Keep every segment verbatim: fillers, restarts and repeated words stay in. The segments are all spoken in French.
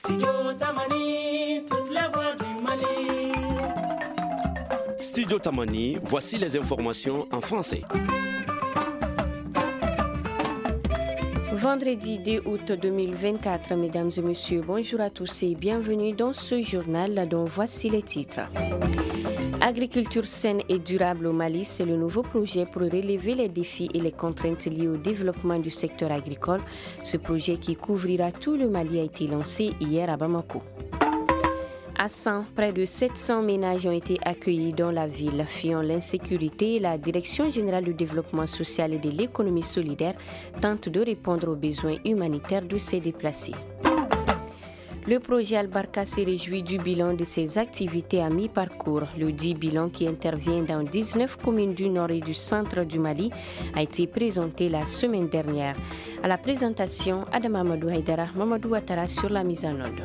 Studio Tamani, toutes les voix du Mali. Studio Tamani, voici les informations en français. Vendredi deux août deux mille vingt-quatre, mesdames et messieurs, bonjour à tous et bienvenue dans ce journal dont voici les titres. Agriculture saine et durable au Mali, c'est le nouveau projet pour relever les défis et les contraintes liées au développement du secteur agricole. Ce projet qui couvrira tout le Mali a été lancé hier à Bamako. À cent, près de sept cents ménages ont été accueillis dans la ville. Fuyant l'insécurité, la Direction générale du développement social et de l'économie solidaire tente de répondre aux besoins humanitaires de ces déplacés. Le projet Al-Barka se réjouit du bilan de ses activités à mi-parcours. Le dit bilan qui intervient dans dix-neuf communes du nord et du centre du Mali a été présenté la semaine dernière. À la présentation, Adam Mamadou Haïdara, Mamadou Ouattara sur la mise en onde.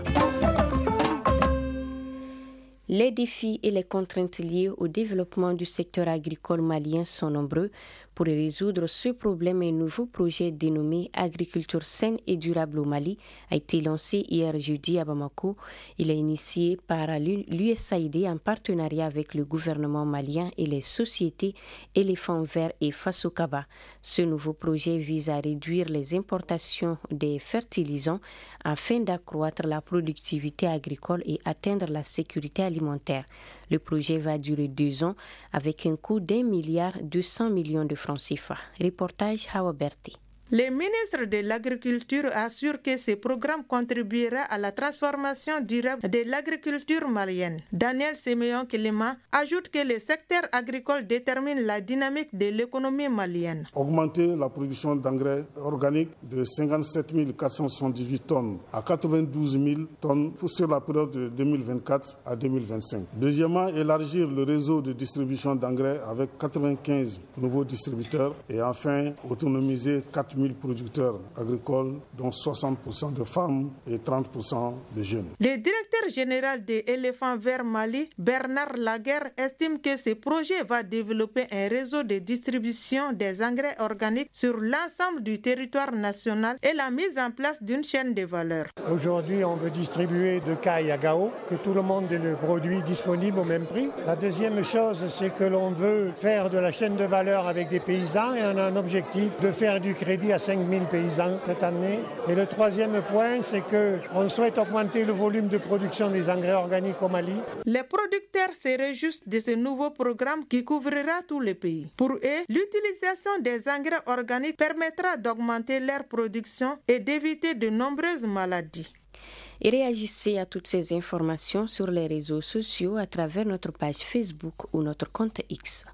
Les défis et les contraintes liées au développement du secteur agricole malien sont nombreux. Pour résoudre ce problème, un nouveau projet dénommé Agriculture saine et durable au Mali a été lancé hier jeudi à Bamako. Il est initié par l'U S A I D en partenariat avec le gouvernement malien et les sociétés Éléphant Vert et Fasokaba. Ce nouveau projet vise à réduire les importations des fertilisants afin d'accroître la productivité agricole et atteindre la sécurité alimentaire. Le projet va durer deux ans avec un coût d'un milliard deux cents millions de francs C F A. Reportage Hawa Berti. Le ministre de l'Agriculture assure que ce programme contribuera à la transformation durable de l'agriculture malienne. Daniel Séméon Kelema ajoute que le secteur agricole détermine la dynamique de l'économie malienne. Augmenter la production d'engrais organiques de cinquante-sept mille quatre cent soixante-dix-huit tonnes à quatre-vingt-douze mille tonnes sur la période de deux mille vingt-quatre à deux mille vingt-cinq. Deuxièmement, élargir le réseau de distribution d'engrais avec quatre-vingt-quinze nouveaux distributeurs. Et enfin, autonomiser quatre mille producteurs agricoles, dont soixante pour cent de femmes et trente pour cent de jeunes. Le directeur général de Éléphant Vert Mali, Bernard Laguerre, estime que ce projet va développer un réseau de distribution des engrais organiques sur l'ensemble du territoire national et la mise en place d'une chaîne de valeur. Aujourd'hui, on veut distribuer de caille à Gao, que tout le monde ait le produit disponible au même prix. La deuxième chose, c'est que l'on veut faire de la chaîne de valeur avec des paysans et on a un objectif de faire du crédit à cinq mille paysans cette année. Et le troisième point, c'est qu'on souhaite augmenter le volume de production des engrais organiques au Mali. Les producteurs se réjouissent de ce nouveau programme qui couvrira tout le pays. Pour eux, l'utilisation des engrais organiques permettra d'augmenter leur production et d'éviter de nombreuses maladies. Et réagissez à toutes ces informations sur les réseaux sociaux à travers notre page Facebook ou notre compte X.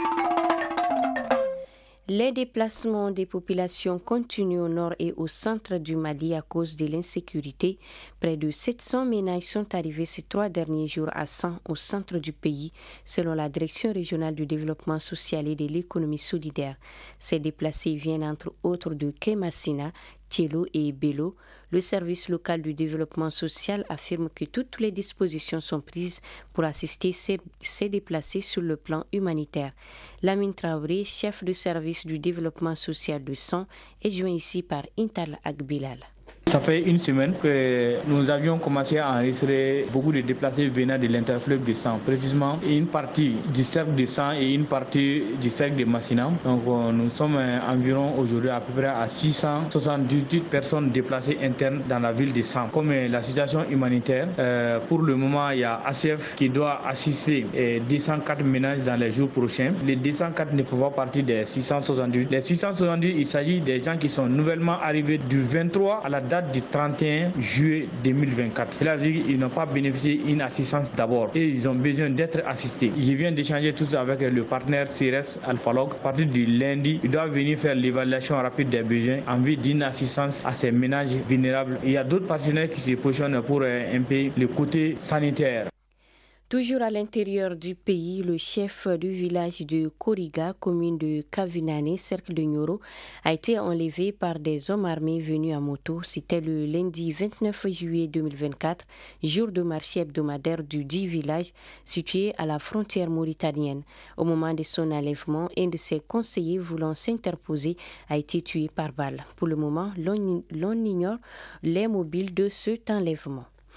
Les déplacements des populations continuent au nord et au centre du Mali à cause de l'insécurité. Près de sept cents ménages sont arrivés ces trois derniers jours à cent au centre du pays, selon la Direction régionale du développement social et de l'économie solidaire. Ces déplacés viennent entre autres de Kemassina, Thielo et Bello. Le service local du développement social affirme que toutes les dispositions sont prises pour assister ces, ces déplacés sur le plan humanitaire. Lamine Traoré, chef de service du développement social de San, est joint ici par Intal Akbilal. Ça fait une semaine que nous avions commencé à enregistrer beaucoup de déplacés venant de l'interfleuve de San, précisément une partie du cercle de San et une partie du cercle de Massina. Donc nous sommes environ aujourd'hui à peu près à six cent soixante-dix-huit personnes déplacées internes dans la ville de San. Comme la situation humanitaire, euh, pour le moment il y a A C F qui doit assister eh, deux cent quatre ménages dans les jours prochains. Les deux cent quatre ne font pas partie des six cent soixante-dix. Les six cent soixante-dix, il s'agit des gens qui sont nouvellement arrivés du vingt-trois à la date du trente et un juillet deux mille vingt-quatre. C'est-à-dire qu'ils n'ont pas bénéficié d'une assistance d'abord et ils ont besoin d'être assistés. Je viens d'échanger tout avec le partenaire C R S Alphalog. À partir du lundi, ils doivent venir faire l'évaluation rapide des besoins en vue d'une assistance à ces ménages vulnérables. Il y a d'autres partenaires qui se positionnent pour un peu le côté sanitaire. Toujours à l'intérieur du pays, le chef du village de Koriga, commune de Kavinane, cercle de Nyoro, a été enlevé par des hommes armés venus à moto. C'était le lundi vingt-neuf juillet deux mille vingt-quatre, jour de marché hebdomadaire du dit village situé à la frontière mauritanienne. Au moment de son enlèvement, un de ses conseillers voulant s'interposer a été tué par balle. Pour le moment, l'on, l'on ignore les mobiles de cet enlèvement.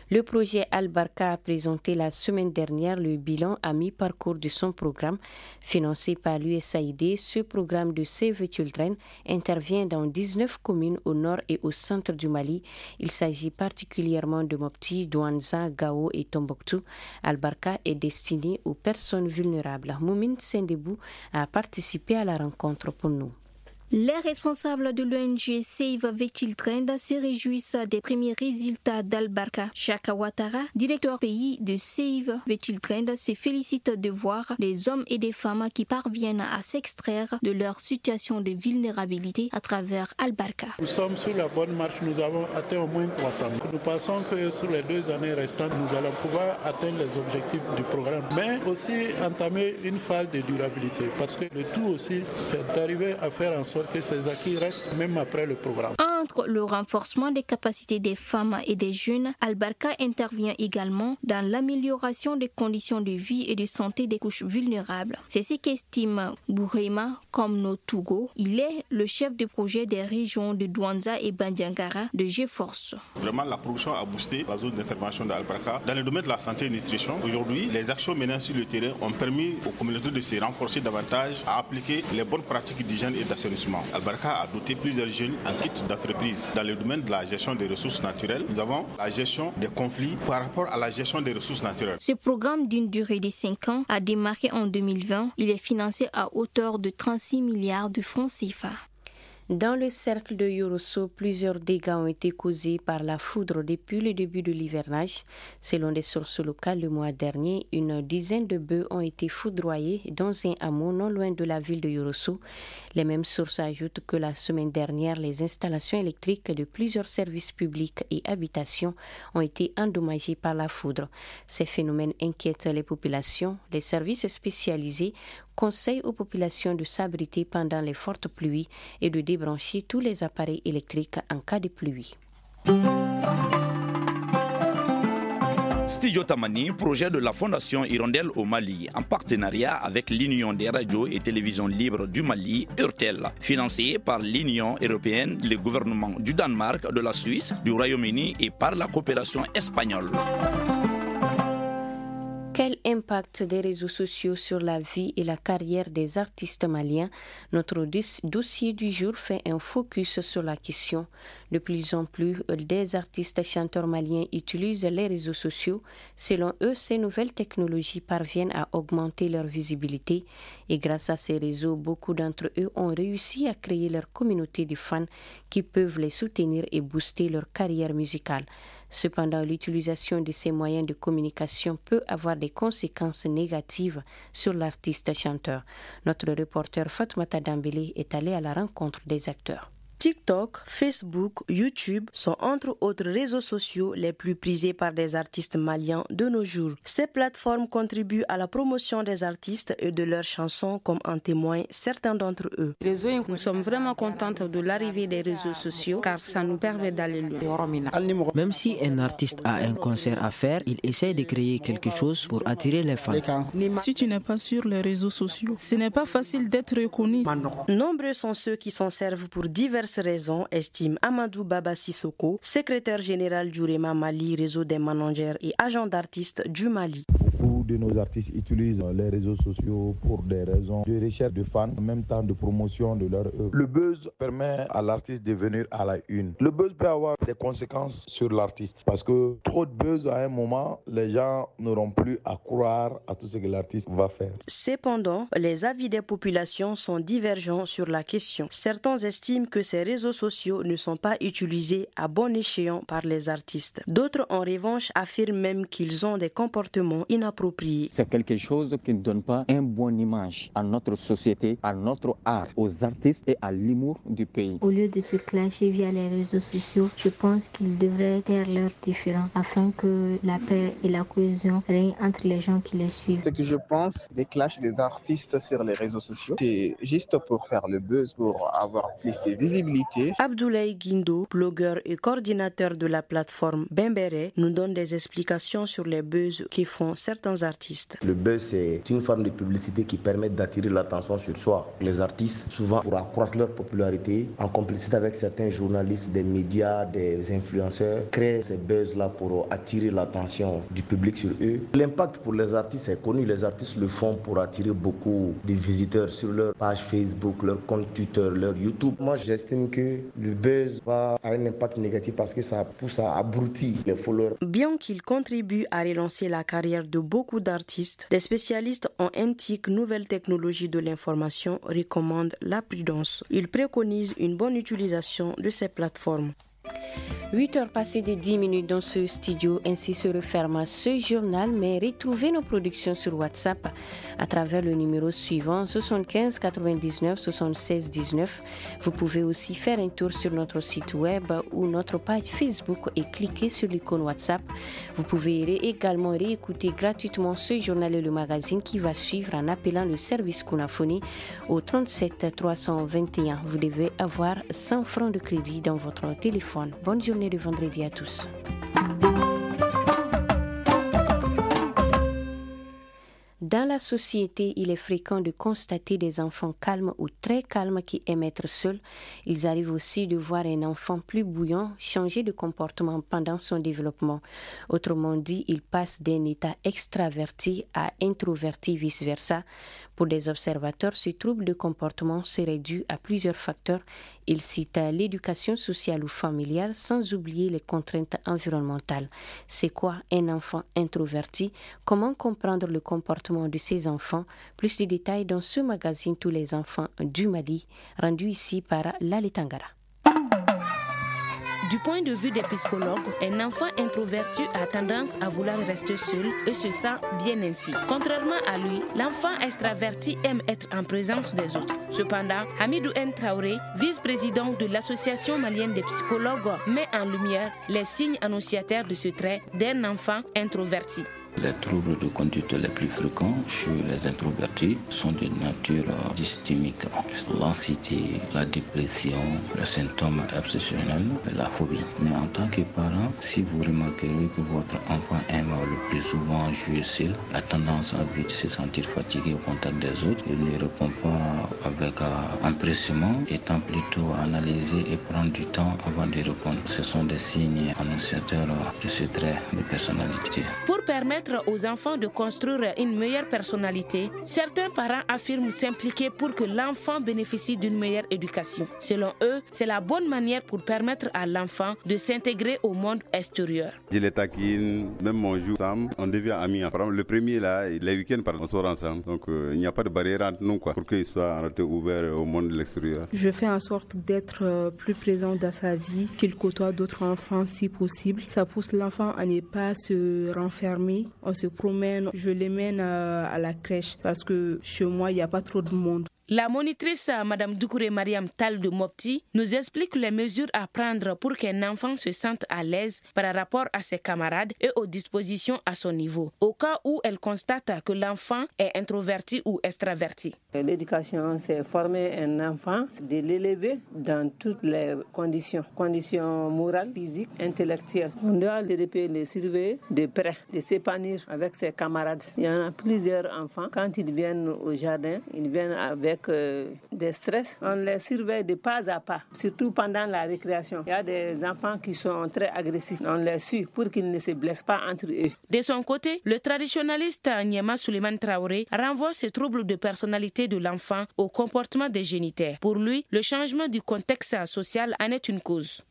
Le projet Al-Barka a présenté la semaine dernière le bilan à mi-parcours de son programme. Financé par l'U S A I D, ce programme de Save the Children intervient dans dix-neuf communes au nord et au centre du Mali. Il s'agit particulièrement de Mopti, Douanza, Gao et Tombouctou. Al-Barka est destiné aux personnes vulnérables. Moumine Sendebou a participé à la rencontre pour nous. Les responsables de l'O N G Save the Children se réjouissent des premiers résultats d'Al-Barka. Chaka Ouattara, directeur pays de Save the Children, se félicite de voir des hommes et des femmes qui parviennent à s'extraire de leur situation de vulnérabilité à travers Al-Barka. Nous sommes sur la bonne marche, nous avons atteint au moins trois cents. Nous pensons que sur les deux années restantes, nous allons pouvoir atteindre les objectifs du programme, mais aussi entamer une phase de durabilité, parce que le tout aussi, c'est d'arriver à faire en sorte que ces acquis restent même après le programme. Entre le renforcement des capacités des femmes et des jeunes, Al-Barka intervient également dans l'amélioration des conditions de vie et de santé des couches vulnérables. C'est ce qu'estime Bourema Komno Tougo. Il est le chef de projet des régions de Douanza et Bandiangara de G-Force. Vraiment, la production a boosté la zone d'intervention d'Al-Barka. Dans le domaine de la santé et de la nutrition, aujourd'hui, les actions menées sur le terrain ont permis aux communautés de se renforcer davantage à appliquer les bonnes pratiques d'hygiène et d'assainissement. Al-Barka a doté plusieurs jeunes en kit d'entreprise. Dans le domaine de la gestion des ressources naturelles, nous avons la gestion des conflits par rapport à la gestion des ressources naturelles. Ce programme d'une durée de cinq ans a démarré en deux mille vingt. Il est financé à hauteur de trente-six milliards de francs C F A. Dans le cercle de Yorosso, plusieurs dégâts ont été causés par la foudre depuis le début de l'hivernage. Selon des sources locales, le mois dernier, une dizaine de bœufs ont été foudroyés dans un hameau non loin de la ville de Yorosso. Les mêmes sources ajoutent que la semaine dernière, les installations électriques de plusieurs services publics et habitations ont été endommagées par la foudre. Ces phénomènes inquiètent les populations. Les services spécialisés conseille aux populations de s'abriter pendant les fortes pluies et de débrancher tous les appareils électriques en cas de pluie. Studio Tamani, projet de la Fondation Hirondelle au Mali, en partenariat avec l'Union des radios et télévisions libres du Mali, URTEL, financé par l'Union européenne, le gouvernement du Danemark, de la Suisse, du Royaume-Uni et par la coopération espagnole. Quel impact des réseaux sociaux sur la vie et la carrière des artistes maliens? Notre dossier du jour fait un focus sur la question. De plus en plus, des artistes chanteurs maliens utilisent les réseaux sociaux. Selon eux, ces nouvelles technologies parviennent à augmenter leur visibilité et grâce à ces réseaux, beaucoup d'entre eux ont réussi à créer leur communauté de fans qui peuvent les soutenir et booster leur carrière musicale. Cependant, l'utilisation de ces moyens de communication peut avoir des conséquences négatives sur l'artiste chanteur. Notre reporter Fatoumata Dambélé est allé à la rencontre des acteurs. TikTok, Facebook, YouTube sont entre autres réseaux sociaux les plus prisés par des artistes maliens de nos jours. Ces plateformes contribuent à la promotion des artistes et de leurs chansons, comme en témoignent certains d'entre eux. Nous sommes vraiment contentes de l'arrivée des réseaux sociaux car ça nous permet d'aller loin. Même si un artiste a un concert à faire, il essaie de créer quelque chose pour attirer les fans. Si tu n'es pas sur les réseaux sociaux, ce n'est pas facile d'être reconnu. Nombreux sont ceux qui s'en servent pour diverses raisons, estime Amadou Baba Sissoko, secrétaire général du REMA Mali, réseau des managers et agents d'artistes du Mali. Beaucoup de nos artistes utilisent les réseaux sociaux pour des raisons de recherche de fans, en même temps de promotion de leur œuvre. Le buzz permet à l'artiste de venir à la une. Le buzz peut avoir des conséquences sur l'artiste parce que trop de buzz à un moment, les gens n'auront plus à croire à tout ce que l'artiste va faire. Cependant, les avis des populations sont divergents sur la question. Certains estiment que ces réseaux sociaux ne sont pas utilisés à bon escient par les artistes. D'autres, en revanche, affirment même qu'ils ont des comportements inappropriés. C'est quelque chose qui ne donne pas une bonne image à notre société, à notre art, aux artistes et à l'humour du pays. Au lieu de se clasher via les réseaux sociaux, je pense qu'ils devraient taire leurs différends afin que la paix et la cohésion règnent entre les gens qui les suivent. Ce que je pense des clashs des artistes sur les réseaux sociaux, c'est juste pour faire le buzz, pour avoir plus de visibilité. Abdoulaye Guindo, blogueur et coordinateur de la plateforme Bembere, nous donne des explications sur les buzz qui font certains artistes. Le buzz, c'est une forme de publicité qui permet d'attirer l'attention sur soi. Les artistes, souvent pour accroître leur popularité, en complicité avec certains journalistes, des médias, des influenceurs, créent ces buzz-là pour attirer l'attention du public sur eux. L'impact pour les artistes est connu. Les artistes le font pour attirer beaucoup de visiteurs sur leur page Facebook, leur compte Twitter, leur YouTube. Moi, j'estime que le buzz va avoir un impact négatif parce que ça pousse à abrutir les followers. Bien qu'il contribue à relancer la carrière de beaucoup d'artistes, des spécialistes en éthique, nouvelles technologies de l'information recommandent la prudence. Ils préconisent une bonne utilisation de ces plateformes. huit heures passées de dix minutes dans ce studio, ainsi se referme ce journal, mais retrouvez nos productions sur WhatsApp à travers le numéro suivant soixante-quinze quatre-vingt-dix-neuf soixante-seize dix-neuf. Vous pouvez aussi faire un tour sur notre site web ou notre page Facebook et cliquer sur l'icône WhatsApp. Vous pouvez également réécouter gratuitement ce journal et le magazine qui va suivre en appelant le service Kunafoni au trente-sept trois cent vingt et un. Vous devez avoir cent francs de crédit dans votre téléphone. Bonne journée de vendredi à tous. Dans la société, il est fréquent de constater des enfants calmes ou très calmes qui aiment être seuls. Il arrive aussi de voir un enfant plus bouillant changer de comportement pendant son développement. Autrement dit, il passe d'un état extraverti à introverti, vice-versa. Pour des observateurs, ce trouble de comportement serait dû à plusieurs facteurs. Il cite l'éducation sociale ou familiale, sans oublier les contraintes environnementales. C'est quoi un enfant introverti? Comment comprendre le comportement de ces enfants? Plus de détails dans ce magazine Tous les enfants du Mali, rendu ici par Lali Tangara. Du point de vue des psychologues, un enfant introverti a tendance à vouloir rester seul et se sent bien ainsi. Contrairement à lui, l'enfant extraverti aime être en présence des autres. Cependant, Hamidou N. Traoré, vice-président de l'Association malienne des psychologues, met en lumière les signes annonciateurs de ce trait d'un enfant introverti. Les troubles de conduite les plus fréquents chez les introvertis sont de nature dysthymie, l'anxiété, la dépression, les symptômes obsessionnels et la phobie. Mais en tant que parent, si vous remarquerez que votre enfant aime le plus souvent jouer seul, a tendance à vite se sentir fatigué au contact des autres, il ne répond pas avec empressement, étant plutôt analysé et prendre du temps avant de répondre. Ce sont des signes annonciateurs de ce trait de personnalité. Pour permettre aux enfants de construire une meilleure personnalité, certains parents affirment s'impliquer pour que l'enfant bénéficie d'une meilleure éducation. Selon eux, c'est la bonne manière pour permettre à l'enfant de s'intégrer au monde extérieur. Je les taquine, même on joue ensemble, on devient amis. Par exemple, le premier là, les week-ends, on sort ensemble. Donc euh, il n'y a pas de barrière entre nous quoi, pour qu'il soit ouvert au monde de l'extérieur. Je fais en sorte d'être plus présent dans sa vie, qu'il côtoie d'autres enfants si possible. Ça pousse l'enfant à ne pas se renfermer. On se promène, je les mène à la crèche parce que chez moi, il n'y a pas trop de monde. La monitrice Mme Doukouré Mariam Tal de Mopti nous explique les mesures à prendre pour qu'un enfant se sente à l'aise par rapport à ses camarades et aux dispositions à son niveau, au cas où elle constate que l'enfant est introverti ou extraverti. L'éducation, c'est former un enfant, de l'élever dans toutes les conditions, conditions morales, physiques, intellectuelles. On doit le le surveiller de près, de s'épanouir avec ses camarades. Il y en a plusieurs enfants, quand ils viennent au jardin, ils viennent avec Euh, des stress, on les surveille de pas à pas, surtout pendant la récréation. Il y a des enfants qui sont très agressifs, on les suit pour qu'ils ne se blessent pas entre eux. De son côté, le traditionnaliste Nyema Suleiman Traoré renvoie ces troubles de personnalité de l'enfant au comportement des géniteurs. Pour lui, le changement du contexte social en est une cause.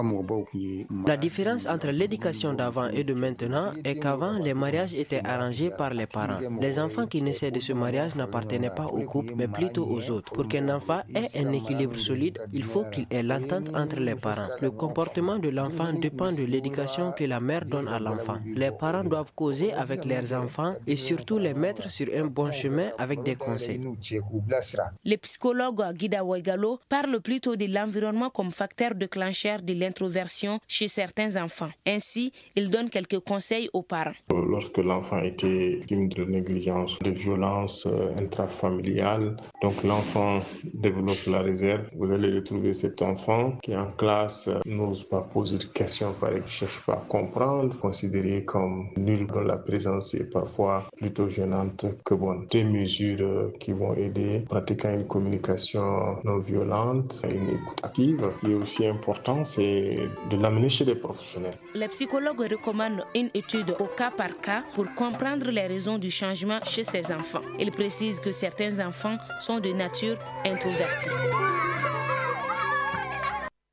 La différence entre l'éducation d'avant et de maintenant est qu'avant, les mariages étaient arrangés par les parents. Les enfants qui naissaient de ce mariage n'appartenaient pas au couple, mais plutôt aux autres. Pour qu'un enfant ait un équilibre solide, il faut qu'il ait l'entente entre les parents. Le comportement de l'enfant dépend de l'éducation que la mère donne à l'enfant. Les parents doivent causer avec leurs enfants et surtout les mettre sur un bon chemin avec des conseils. Le psychologue Guida Ouegalo parle plutôt de l'environnement comme facteur déclencheur de l'introversion chez certains enfants. Ainsi, il donne quelques conseils aux parents. Lorsque l'enfant était victime de négligence, de violence intrafamiliale, donc l'enfant développe la réserve. Vous allez retrouver cet enfant qui en classe n'ose pas poser de questions, par exemple, ne cherche pas à comprendre, considéré comme nul, dont la présence est parfois plutôt gênante que bonne. Des mesures qui vont aider, pratiquant une communication non violente, une écoute active. Ce qui est aussi important, c'est de l'amener chez les professionnels. Les psychologues recommandent une étude au cas par cas pour comprendre les raisons du changement chez ces enfants. Ils précisent que certains enfants sont de nature introvertie.